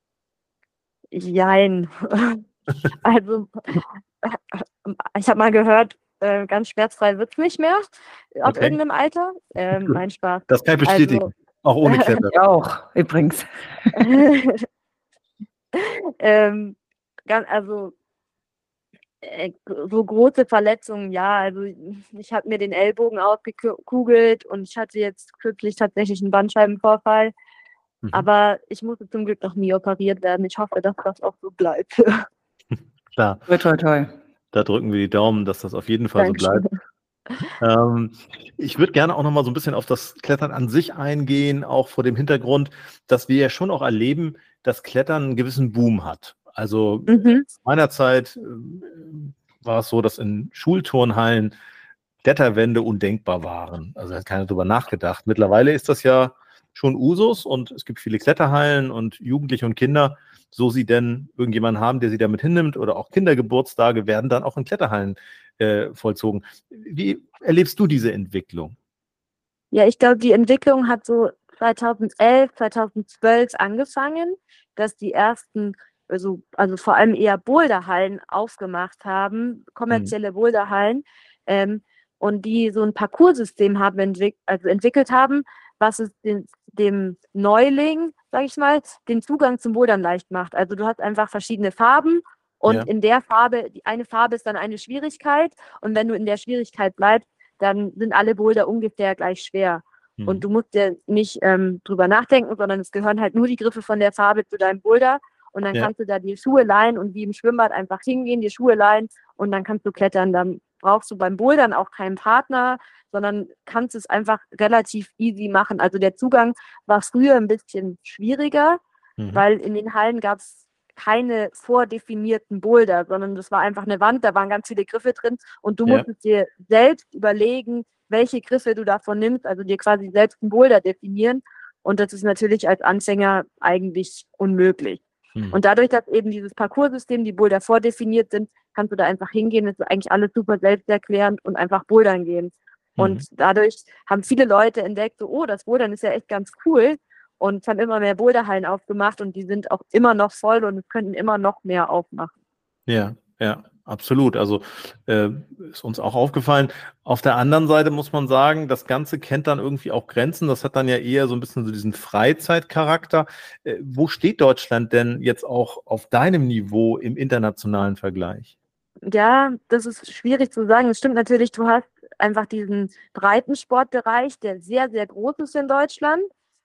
Jein. Also, ich habe mal gehört, äh, ganz schmerzfrei wird es nicht mehr ab Okay. irgendeinem Alter. Ähm, mein Spaß. Das kann ich bestätigen. Also, Auch ohne Kletter. Ich auch, übrigens. ähm, ganz, also äh, so große Verletzungen, ja. Also ich habe mir den Ellbogen ausgekugelt und ich hatte jetzt kürzlich tatsächlich einen Bandscheibenvorfall. Mhm. Aber ich musste zum Glück noch nie operiert werden. Ich hoffe, dass das auch so bleibt. Klar, Toi, toi, toi. da drücken wir die Daumen, dass das auf jeden Fall so bleibt. Ähm, ich würde gerne auch noch mal so ein bisschen auf das Klettern an sich eingehen, auch vor dem Hintergrund, dass wir ja schon auch erleben, dass Klettern einen gewissen Boom hat. Also Mhm. zu meiner Zeit äh, war es so, dass in Schulturnhallen Kletterwände undenkbar waren. Also da hat keiner drüber nachgedacht. Mittlerweile ist das ja schon Usus und es gibt viele Kletterhallen und Jugendliche und Kinder, so sie denn irgendjemanden haben, der sie damit hinnimmt, oder auch Kindergeburtstage werden dann auch in Kletterhallen äh, vollzogen. Wie erlebst du diese Entwicklung? Ja, ich glaube, die Entwicklung hat so zweitausendelf, zweitausendzwölf angefangen, dass die ersten also, also vor allem eher Boulderhallen aufgemacht haben, kommerzielle Boulderhallen, ähm, und die so ein Parcoursystem haben entwick also entwickelt haben, was es den, dem Neuling, sag ich mal, den Zugang zum Bouldern leicht macht. Also du hast einfach verschiedene Farben und Ja. in der Farbe, die eine Farbe ist dann eine Schwierigkeit und wenn du in der Schwierigkeit bleibst, dann sind alle Boulder ungefähr gleich schwer. Mhm. Und du musst ja nicht ähm, drüber nachdenken, sondern es gehören halt nur die Griffe von der Farbe zu deinem Boulder. Und dann Ja. kannst du da die Schuhe leihen und wie im Schwimmbad einfach hingehen, die Schuhe leihen und dann kannst du klettern. Dann brauchst du beim Bouldern auch keinen Partner, sondern kannst es einfach relativ easy machen. Also der Zugang war früher ein bisschen schwieriger, Mhm. weil in den Hallen gab es keine vordefinierten Boulder, sondern das war einfach eine Wand, da waren ganz viele Griffe drin und du Ja. musstest dir selbst überlegen, welche Griffe du davon nimmst, also dir quasi selbst einen Boulder definieren. Und das ist natürlich als Anfänger eigentlich unmöglich. Mhm. Und dadurch, dass eben dieses Parcoursystem, die Boulder vordefiniert sind, kannst du da einfach hingehen. Das ist eigentlich alles super selbsterklärend und einfach bouldern gehen. Und Mhm. dadurch haben viele Leute entdeckt, so, oh, das Bouldern ist ja echt ganz cool. Und es haben immer mehr Boulderhallen aufgemacht und die sind auch immer noch voll und es könnten immer noch mehr aufmachen. Ja, ja, absolut. Also äh, ist uns auch aufgefallen. Auf der anderen Seite muss man sagen, das Ganze kennt dann irgendwie auch Grenzen. Das hat dann ja eher so ein bisschen so diesen Freizeitcharakter. Äh, wo steht Deutschland denn jetzt auch auf deinem Niveau im internationalen Vergleich? Ja, das ist schwierig zu sagen. Es stimmt natürlich, du hast einfach diesen Breitensportbereich, der sehr, sehr groß ist in Deutschland.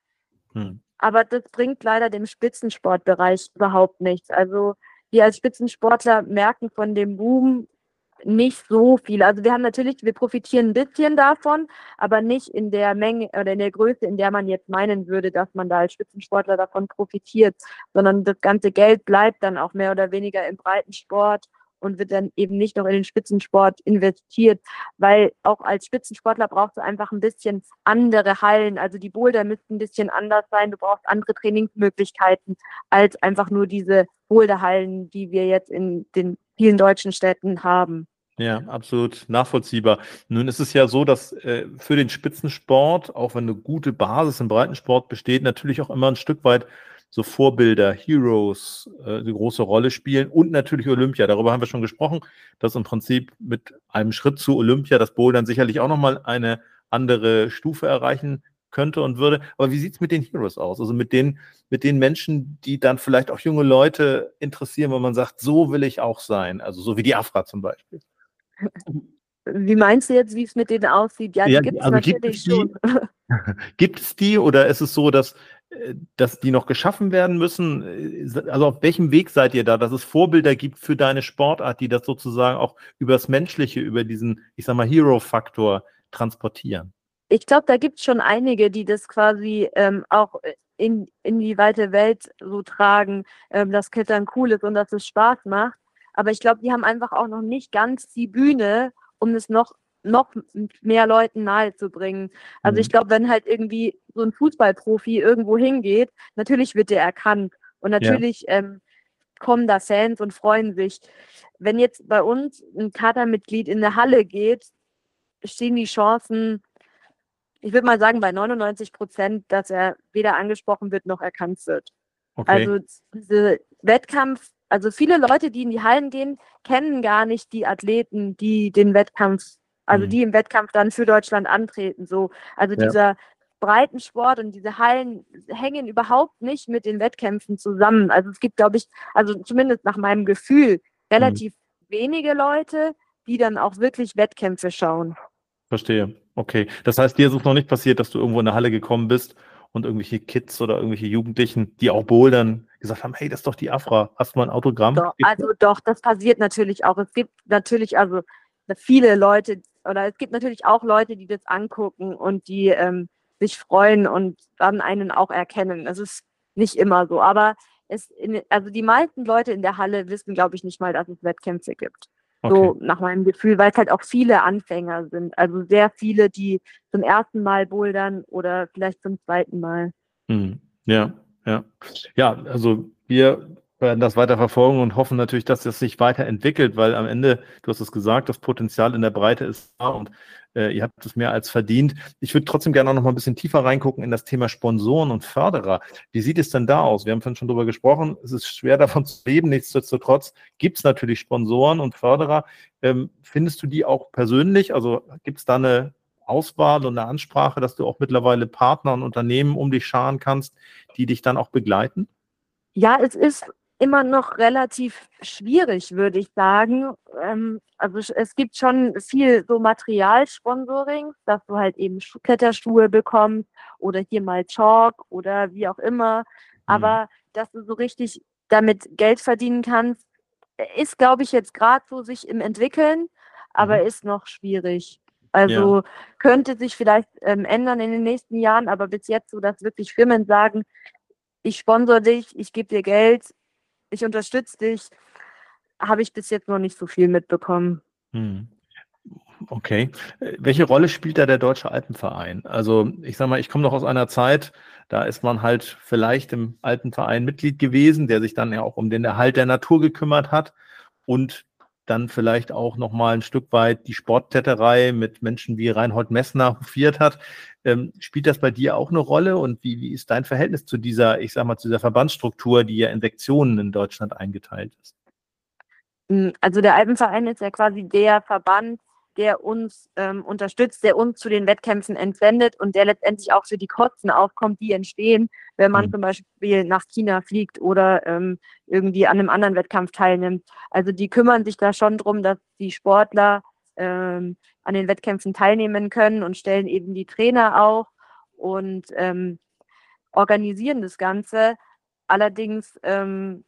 Hm. Aber das bringt leider dem Spitzensportbereich überhaupt nichts. Also wir als Spitzensportler merken von dem Boom nicht so viel. Also wir haben natürlich, wir profitieren ein bisschen davon, aber nicht in der Menge oder in der Größe, in der man jetzt meinen würde, dass man da als Spitzensportler davon profitiert, sondern das ganze Geld bleibt dann auch mehr oder weniger im Breitensport und wird dann eben nicht noch in den Spitzensport investiert, weil auch als Spitzensportler brauchst du einfach ein bisschen andere Hallen. Also die Boulder müssten ein bisschen anders sein. Du brauchst andere Trainingsmöglichkeiten als einfach nur diese Boulderhallen, die wir jetzt in den vielen deutschen Städten haben. Ja, absolut nachvollziehbar. Nun ist es ja so, dass äh, für den Spitzensport, auch wenn eine gute Basis im Breitensport besteht, natürlich auch immer ein Stück weit so Vorbilder, Heroes äh, eine große Rolle spielen und natürlich Olympia. Darüber haben wir schon gesprochen, dass im Prinzip mit einem Schritt zu Olympia das Bouldern sicherlich auch nochmal eine andere Stufe erreichen könnte und würde. Aber wie sieht es mit den Heroes aus? Also mit den, mit den Menschen, die dann vielleicht auch junge Leute interessieren, wo man sagt, so will ich auch sein. Also so wie die Afra zum Beispiel. Wie meinst du jetzt, wie es mit denen aussieht? Ja, Ja, die gibt es also gibt natürlich es die, schon. gibt es die oder ist es so, dass, äh, dass die noch geschaffen werden müssen? Äh, Also auf welchem Weg seid ihr da, dass es Vorbilder gibt für deine Sportart, die das sozusagen auch übers Menschliche, über diesen, ich sag mal, Hero-Faktor transportieren? Ich glaube, da gibt es schon einige, die das quasi ähm, auch in, in die weite Welt so tragen, ähm, dass Klettern cool ist und dass es Spaß macht. Aber ich glaube, die haben einfach auch noch nicht ganz die Bühne, um es noch, noch mehr Leuten nahezubringen. Also ich Mhm. glaube, wenn halt irgendwie so ein Fußballprofi irgendwo hingeht, natürlich wird der erkannt und Ja, natürlich ähm, kommen da Fans und freuen sich. Wenn jetzt bei uns ein Kadermitglied in eine Halle geht, stehen die Chancen, ich würde mal sagen, bei neunundneunzig Prozent, dass er weder angesprochen wird noch erkannt wird. okay. Also diese Wettkampf, also viele Leute, die in die Hallen gehen, kennen gar nicht die Athleten, die den Wettkampf, also Mhm. die im Wettkampf dann für Deutschland antreten. So, also Ja. dieser Breitensport und diese Hallen hängen überhaupt nicht mit den Wettkämpfen zusammen. Also es gibt, glaube ich, also zumindest nach meinem Gefühl, relativ wenige Leute, die dann auch wirklich Wettkämpfe schauen. Verstehe. Okay. Das heißt, dir ist es noch nicht passiert, dass du irgendwo in eine Halle gekommen bist und irgendwelche Kids oder irgendwelche Jugendlichen, die auch bouldern, gesagt haben, hey, das ist doch die Afra, hast du mal ein Autogramm? Doch, also doch, das passiert natürlich auch. Es gibt natürlich also viele Leute oder es gibt natürlich auch Leute, die das angucken und die ähm, sich freuen und dann einen auch erkennen. Das ist nicht immer so, aber es in, also die meisten Leute in der Halle wissen, glaube ich, nicht mal, dass es Wettkämpfe gibt. Okay. So nach meinem Gefühl, weil es halt auch viele Anfänger sind. Also sehr viele, die zum ersten Mal bouldern oder vielleicht zum zweiten Mal. Hm. Ja, ja. Ja, also wir werden das weiter verfolgen und hoffen natürlich, dass das sich weiterentwickelt, weil am Ende, du hast es gesagt, das Potenzial in der Breite ist da und äh, ihr habt es mehr als verdient. Ich würde trotzdem gerne auch noch mal ein bisschen tiefer reingucken in das Thema Sponsoren und Förderer. Wie sieht es denn da aus? Wir haben vorhin schon drüber gesprochen, es ist schwer davon zu leben, nichtsdestotrotz gibt es natürlich Sponsoren und Förderer. Ähm, findest du die auch persönlich? Also gibt es da eine Auswahl und eine Ansprache, dass du auch mittlerweile Partner und Unternehmen um dich scharen kannst, die dich dann auch begleiten? Ja, es ist immer noch relativ schwierig, würde ich sagen. Ähm, also sch- es gibt schon viel so Materialsponsoring, dass du halt eben Schu- Kletterschuhe bekommst oder hier mal Chalk oder wie auch immer. Hm. Aber dass du so richtig damit Geld verdienen kannst, äh, ist, glaube ich, jetzt gerade so sich im Entwickeln, aber Mhm. ist noch schwierig. Ja. Also könnte sich vielleicht ähm, ändern in den nächsten Jahren, aber bis jetzt so, dass wirklich Firmen sagen, ich sponsor dich, ich gebe dir Geld, ich unterstütze dich, habe ich bis jetzt noch nicht so viel mitbekommen. Hm. Okay. Äh, Welche Rolle spielt da der Deutsche Alpenverein? Also ich sage mal, ich komme noch aus einer Zeit, da ist man halt vielleicht im Alpenverein Mitglied gewesen, der sich dann ja auch um den Erhalt der Natur gekümmert hat und dann vielleicht auch noch mal ein Stück weit die Sportkletterei mit Menschen wie Reinhold Messner hofiert hat. Ähm, spielt das bei dir auch eine Rolle und wie, wie ist dein Verhältnis zu dieser, ich sag mal, zu dieser Verbandsstruktur, die ja in Sektionen in Deutschland eingeteilt ist? Mm, Also der Alpenverein ist ja quasi der Verband, der uns ähm, unterstützt, der uns zu den Wettkämpfen entsendet und der letztendlich auch für die Kosten aufkommt, die entstehen, wenn man Hm. zum Beispiel nach China fliegt oder ähm, irgendwie an einem anderen Wettkampf teilnimmt. Also die kümmern sich da schon drum, dass die Sportler ähm, an den Wettkämpfen teilnehmen können und stellen eben die Trainer auch und ähm, organisieren das Ganze. Allerdings ähm,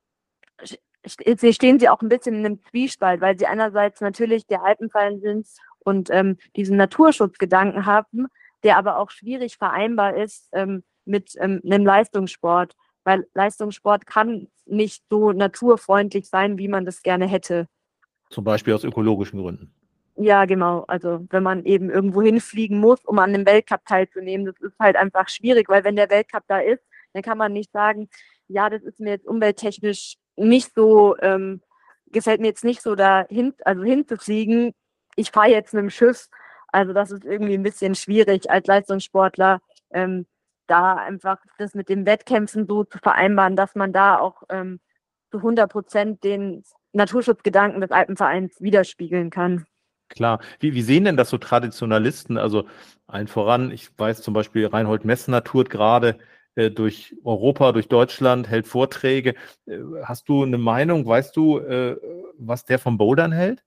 sie stehen sie auch ein bisschen in einem Zwiespalt, weil sie einerseits natürlich der Alpenverein sind und ähm, diesen Naturschutzgedanken haben, der aber auch schwierig vereinbar ist ähm, mit ähm, einem Leistungssport, weil Leistungssport kann nicht so naturfreundlich sein, wie man das gerne hätte. Zum Beispiel aus ökologischen Gründen. Ja, genau. Also wenn man eben irgendwo hinfliegen muss, um an einem Weltcup teilzunehmen, das ist halt einfach schwierig, weil wenn der Weltcup da ist, dann kann man nicht sagen, ja, das ist mir jetzt umwelttechnisch nicht so, ähm, gefällt mir jetzt nicht so dahin, also hinzufliegen. Ich fahre jetzt mit dem Schiff. Also das ist irgendwie ein bisschen schwierig als Leistungssportler, ähm, da einfach das mit den Wettkämpfen so zu vereinbaren, dass man da auch ähm, zu hundert Prozent den Naturschutzgedanken des Alpenvereins widerspiegeln kann. Klar. Wie, wie sehen denn das so Traditionalisten? Also allen voran, ich weiß zum Beispiel, Reinhold Messner tourt gerade äh, durch Europa, durch Deutschland, hält Vorträge. Äh, hast du eine Meinung? Weißt du, äh, was der vom Bouldern hält?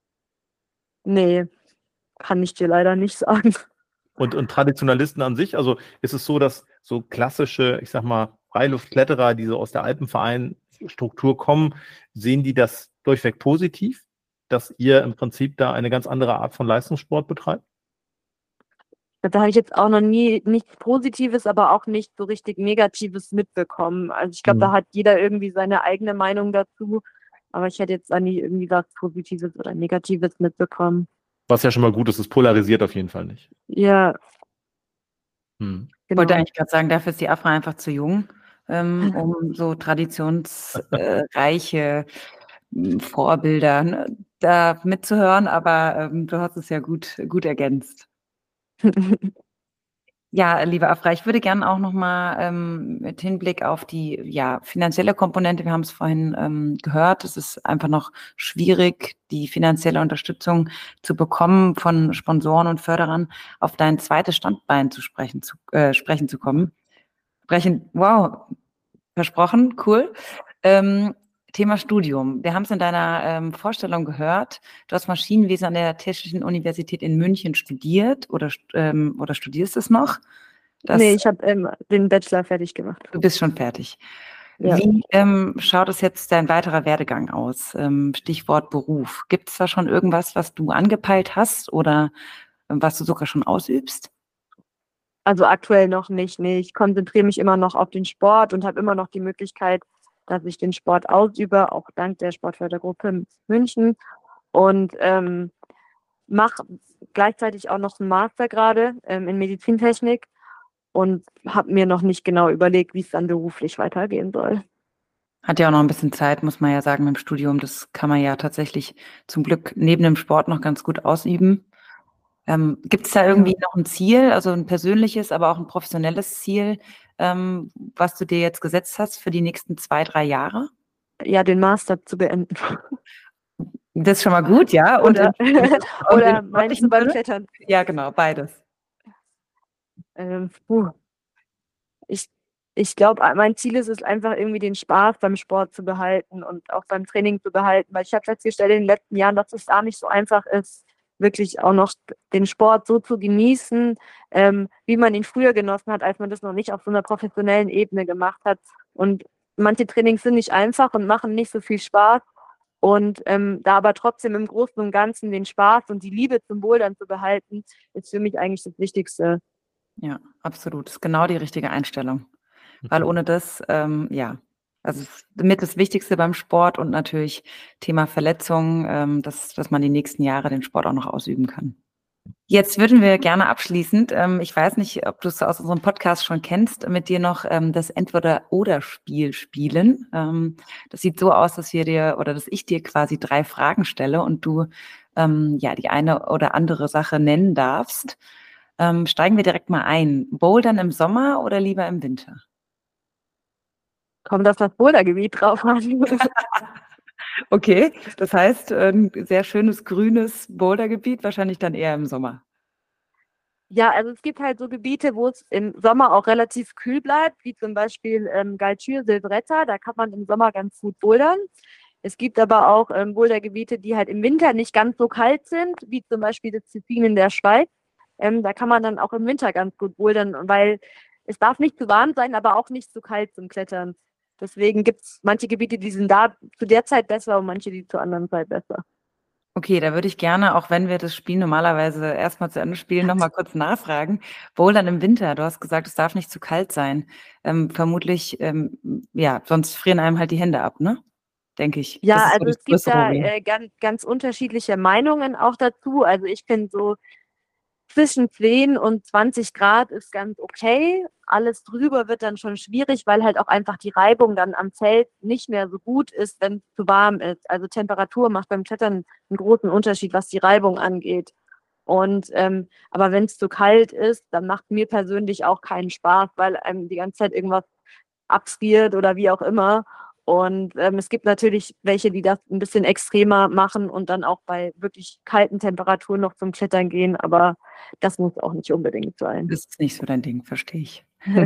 Nee, kann ich dir leider nicht sagen. Und, und Traditionalisten an sich? Also ist es so, dass so klassische, ich sag mal, Freiluftkletterer, die so aus der Alpenverein-Struktur kommen, sehen die das durchweg positiv, dass ihr im Prinzip da eine ganz andere Art von Leistungssport betreibt? Da habe ich jetzt auch noch nie nichts Positives, aber auch nicht so richtig Negatives mitbekommen. Also ich glaube, da Mhm. hat jeder irgendwie seine eigene Meinung dazu. Aber ich hätte jetzt da nie irgendwie was Positives oder Negatives mitbekommen. Was ja schon mal gut ist, es polarisiert auf jeden Fall nicht. Ja, Hm. Ich wollte genau. eigentlich gerade sagen, dafür ist die Afra einfach zu jung, ähm, um so traditionsreiche m, Vorbilder, ne, da mitzuhören, aber ähm, du hast es ja gut, gut ergänzt. Ja, liebe Afra, ich würde gerne auch nochmal ähm, mit Hinblick auf die ja, finanzielle Komponente, wir haben es vorhin ähm, gehört, es ist einfach noch schwierig, die finanzielle Unterstützung zu bekommen von Sponsoren und Förderern, auf dein zweites Standbein zu sprechen zu, äh, sprechen zu kommen. Sprechen, wow, versprochen, cool. Ähm, Thema Studium. Wir haben es in deiner ähm, Vorstellung gehört. Du hast Maschinenwesen an der Technischen Universität in München studiert oder, ähm, oder studierst es noch? Nee, Das, ich habe ähm, den Bachelor fertig gemacht. du bist schon fertig. Ja. Wie ähm, schaut es jetzt dein weiterer Werdegang aus? Ähm, Stichwort Beruf. Gibt es da schon irgendwas, was du angepeilt hast oder ähm, was du sogar schon ausübst? Also aktuell noch nicht. Nee, ich konzentriere mich immer noch auf den Sport und habe immer noch die Möglichkeit, dass ich den Sport ausübe, auch dank der Sportfördergruppe München. Und ähm, mache gleichzeitig auch noch einen Master gerade ähm, in Medizintechnik und habe mir noch nicht genau überlegt, wie es dann beruflich weitergehen soll. Hat ja auch noch ein bisschen Zeit, muss man ja sagen, mit dem Studium. Das kann man ja tatsächlich zum Glück neben dem Sport noch ganz gut ausüben. Ähm, gibt es da irgendwie Ja. noch ein Ziel, also ein persönliches, aber auch ein professionelles Ziel, ähm, was du dir jetzt gesetzt hast für die nächsten zwei, drei Jahre? Ja, den Master zu beenden. Das ist schon mal gut, ja. Und Oder, im, und oder im meinst du sportlichen beim Sinne? Klettern? Ja, genau, beides. Ähm, puh. Ich, ich glaube, mein Ziel ist es einfach irgendwie den Spaß beim Sport zu behalten und auch beim Training zu behalten, weil ich habe festgestellt in den letzten Jahren, dass es da nicht so einfach ist, wirklich auch noch den Sport so zu genießen, ähm, wie man ihn früher genossen hat, als man das noch nicht auf so einer professionellen Ebene gemacht hat. Und manche Trainings sind nicht einfach und machen nicht so viel Spaß. Und ähm, da aber trotzdem im Großen und Ganzen den Spaß und die Liebe zum Bouldern zu behalten, ist für mich eigentlich das Wichtigste. Ja, absolut. Das ist genau die richtige Einstellung. Weil ohne das, ähm, ja, also es ist mit das Wichtigste beim Sport und natürlich Thema Verletzungen, ähm, dass, dass man die nächsten Jahre den Sport auch noch ausüben kann. Jetzt würden wir gerne abschließend, ähm, ich weiß nicht, ob du es aus unserem Podcast schon kennst, mit dir noch ähm, das Entweder-oder-Spiel spielen. Ähm, das sieht so aus, dass wir dir oder dass ich dir quasi drei Fragen stelle und du ähm, ja die eine oder andere Sache nennen darfst. Ähm, steigen wir direkt mal ein. Bouldern im Sommer oder lieber im Winter? Kommt auf das Bouldergebiet drauf an. Okay, das heißt, ein sehr schönes grünes Bouldergebiet, wahrscheinlich dann eher im Sommer. Ja, also es gibt halt so Gebiete, wo es im Sommer auch relativ kühl bleibt, wie zum Beispiel ähm, Galtür, Silvretta, da kann man im Sommer ganz gut bouldern. Es gibt aber auch ähm, Bouldergebiete, die halt im Winter nicht ganz so kalt sind, wie zum Beispiel das Tessin in der Schweiz. Ähm, da kann man dann auch im Winter ganz gut bouldern, weil es darf nicht zu warm sein, aber auch nicht zu kalt zum Klettern. Deswegen gibt es manche Gebiete, die sind da zu der Zeit besser und manche, die zur anderen Zeit besser. Okay, da würde ich gerne, auch wenn wir das Spiel normalerweise erstmal zu Ende spielen, nochmal kurz nachfragen. Bouldern im Winter, du hast gesagt, es darf nicht zu kalt sein. Ähm, vermutlich, ähm, ja, sonst frieren einem halt die Hände ab, ne? Denke ich. Das Ja, ist so also das es gibt größte da Problem. äh, ganz, ganz unterschiedliche Meinungen auch dazu. Also ich finde so zwischen zehn und zwanzig Grad ist ganz okay. Alles drüber wird dann schon schwierig, weil halt auch einfach die Reibung dann am Feld nicht mehr so gut ist, wenn es zu warm ist. Also Temperatur macht beim Klettern einen großen Unterschied, was die Reibung angeht. Und ähm, aber wenn es zu kalt ist, dann macht mir persönlich auch keinen Spaß, weil einem die ganze Zeit irgendwas abfriert oder wie auch immer. Und ähm, es gibt natürlich welche, die das ein bisschen extremer machen und dann auch bei wirklich kalten Temperaturen noch zum Klettern gehen, aber das muss auch nicht unbedingt sein. Das ist nicht so dein Ding, verstehe ich.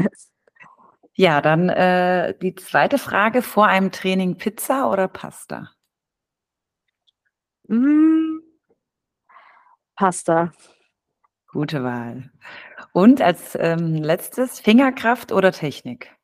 Ja, dann äh, die zweite Frage, vor einem Training Pizza oder Pasta? mm, Pasta. Gute Wahl. Und als ähm, letztes, Fingerkraft oder Technik?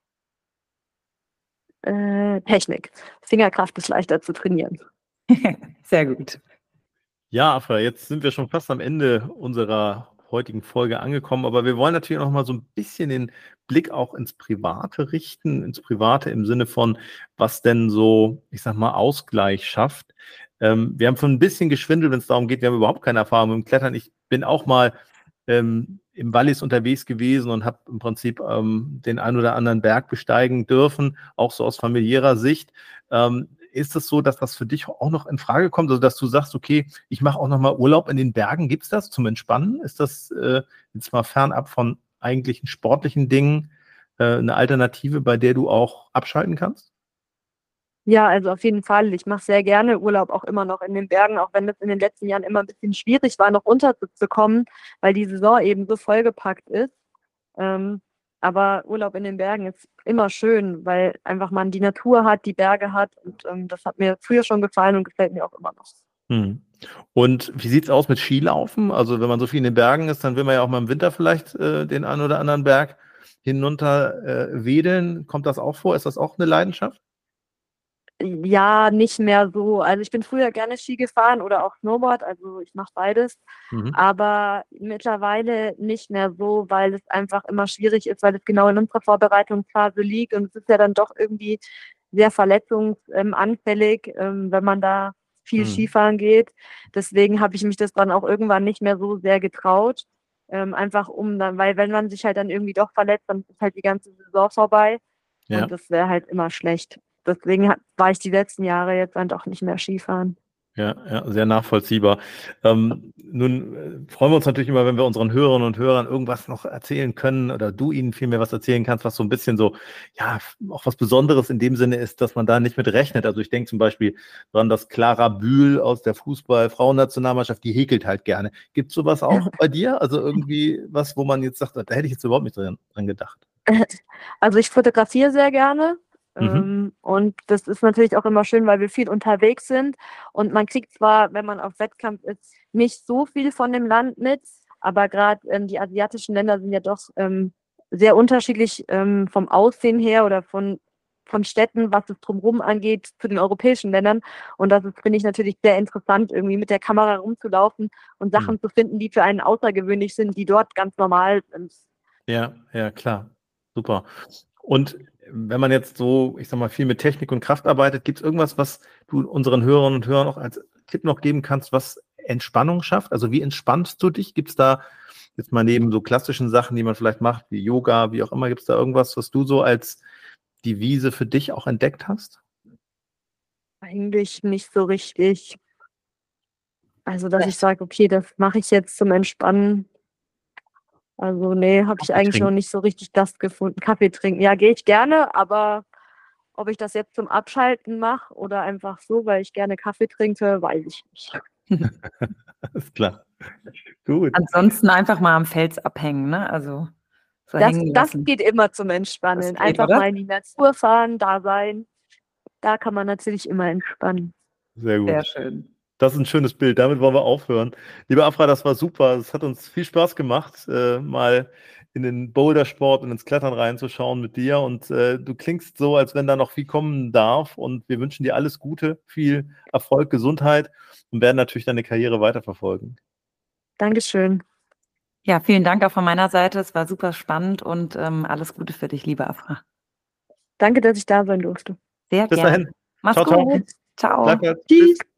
Äh, Technik. Fingerkraft ist leichter zu trainieren. Sehr gut. Ja, Afra, jetzt sind wir schon fast am Ende unserer heutigen Folge angekommen, aber wir wollen natürlich noch mal so ein bisschen den Blick auch ins Private richten, ins Private im Sinne von, was denn so, ich sag mal, Ausgleich schafft. Ähm, wir haben schon ein bisschen geschwindelt, wenn es darum geht, wir haben überhaupt keine Erfahrung mit dem Klettern. Ich bin auch mal ähm, im Wallis unterwegs gewesen und habe im Prinzip ähm, den einen oder anderen Berg besteigen dürfen, auch so aus familiärer Sicht. Ähm, ist es so, dass das für dich auch noch in Frage kommt, also dass du sagst, okay, ich mache auch noch mal Urlaub in den Bergen, gibt es das zum Entspannen? Ist das äh, jetzt mal fernab von eigentlichen sportlichen Dingen äh, eine Alternative, bei der du auch abschalten kannst? Ja, also auf jeden Fall. Ich mache sehr gerne Urlaub auch immer noch in den Bergen, auch wenn das in den letzten Jahren immer ein bisschen schwierig war, noch unterzukommen, weil die Saison eben so vollgepackt ist. Ähm, aber Urlaub in den Bergen ist immer schön, weil einfach man die Natur hat, die Berge hat und ähm, das hat mir früher schon gefallen und gefällt mir auch immer noch. Hm. Und wie sieht's aus mit Skilaufen? Also wenn man so viel in den Bergen ist, dann will man ja auch mal im Winter vielleicht äh, den einen oder anderen Berg hinunter äh, wedeln. Kommt das auch vor? Ist das auch eine Leidenschaft? Ja, nicht mehr so. Also ich bin früher gerne Ski gefahren oder auch Snowboard, also ich mache beides. Mhm. Aber mittlerweile nicht mehr so, weil es einfach immer schwierig ist, weil es genau in unserer Vorbereitungsphase liegt und es ist ja dann doch irgendwie sehr verletzungsanfällig, ähm, wenn man da viel Mhm. Skifahren geht. Deswegen habe ich mich das dann auch irgendwann nicht mehr so sehr getraut. Ähm, einfach um dann, weil wenn man sich halt dann irgendwie doch verletzt, dann ist halt die ganze Saison vorbei Ja. und das wäre halt immer schlecht. deswegen hat, war ich die letzten Jahre jetzt dann doch nicht mehr Skifahren. Ja, ja, sehr nachvollziehbar. Ähm, nun äh, freuen wir uns natürlich immer, wenn wir unseren Hörerinnen und Hörern irgendwas noch erzählen können oder du ihnen vielmehr was erzählen kannst, was so ein bisschen so, ja, auch was Besonderes in dem Sinne ist, dass man da nicht mit rechnet. Also ich denke zum Beispiel daran, dass Clara Bühl aus der Fußball-Frauennationalmannschaft, die häkelt halt gerne. Gibt es sowas auch bei dir? Also irgendwie was, wo man jetzt sagt, da hätte ich jetzt überhaupt nicht dran, dran gedacht. Also ich fotografiere sehr gerne. Mhm. Ähm, und das ist natürlich auch immer schön, weil wir viel unterwegs sind. Und man kriegt zwar, wenn man auf Wettkampf ist, nicht so viel von dem Land mit, aber gerade ähm, die asiatischen Länder sind ja doch ähm, sehr unterschiedlich ähm, vom Aussehen her oder von, von Städten, was es drumherum angeht, zu den europäischen Ländern. Und das ist, finde ich, natürlich sehr interessant, irgendwie mit der Kamera rumzulaufen und Sachen Mhm. zu finden, die für einen außergewöhnlich sind, die dort ganz normal sind. Ja, ja, klar. Super. Und wenn man jetzt so, ich sag mal, viel mit Technik und Kraft arbeitet, gibt es irgendwas, was du unseren Hörerinnen und Hörern noch als Tipp noch geben kannst, was Entspannung schafft? Also wie entspannst du dich? Gibt es da jetzt mal neben so klassischen Sachen, die man vielleicht macht, wie Yoga, wie auch immer, gibt es da irgendwas, was du so als Devise für dich auch entdeckt hast? Eigentlich nicht so richtig. Also, dass ich sage, okay, das mache ich jetzt zum Entspannen. Also, nee, habe ich Kaffee eigentlich noch trinken. nicht so richtig das gefunden. Kaffee trinken, ja, gehe ich gerne, aber ob ich das jetzt zum Abschalten mache oder einfach so, weil ich gerne Kaffee trinke, weiß ich nicht. Alles klar. Gut. Ansonsten einfach mal am Fels abhängen, ne? Also so Das, hängen das lassen. geht immer zum Das Entspannen. geht, Einfach oder? mal in die Natur fahren, da sein. Da kann man natürlich immer entspannen. Sehr Sehr gut. schön. Das ist ein schönes Bild. Damit wollen wir aufhören. Liebe Afra, das war super. Es hat uns viel Spaß gemacht, äh, mal in den Bouldersport und ins Klettern reinzuschauen mit dir. Und äh, du klingst so, als wenn da noch viel kommen darf. Und wir wünschen dir alles Gute, viel Erfolg, Gesundheit und werden natürlich deine Karriere weiterverfolgen. Dankeschön. Ja, vielen Dank auch von meiner Seite. Es war super spannend und ähm, alles Gute für dich, liebe Afra. Danke, dass ich da sein durfte. Sehr Bis gerne. dahin. Mach's Ciao, ciao. gut. Ciao. Danke. Tschüss. Tschüss.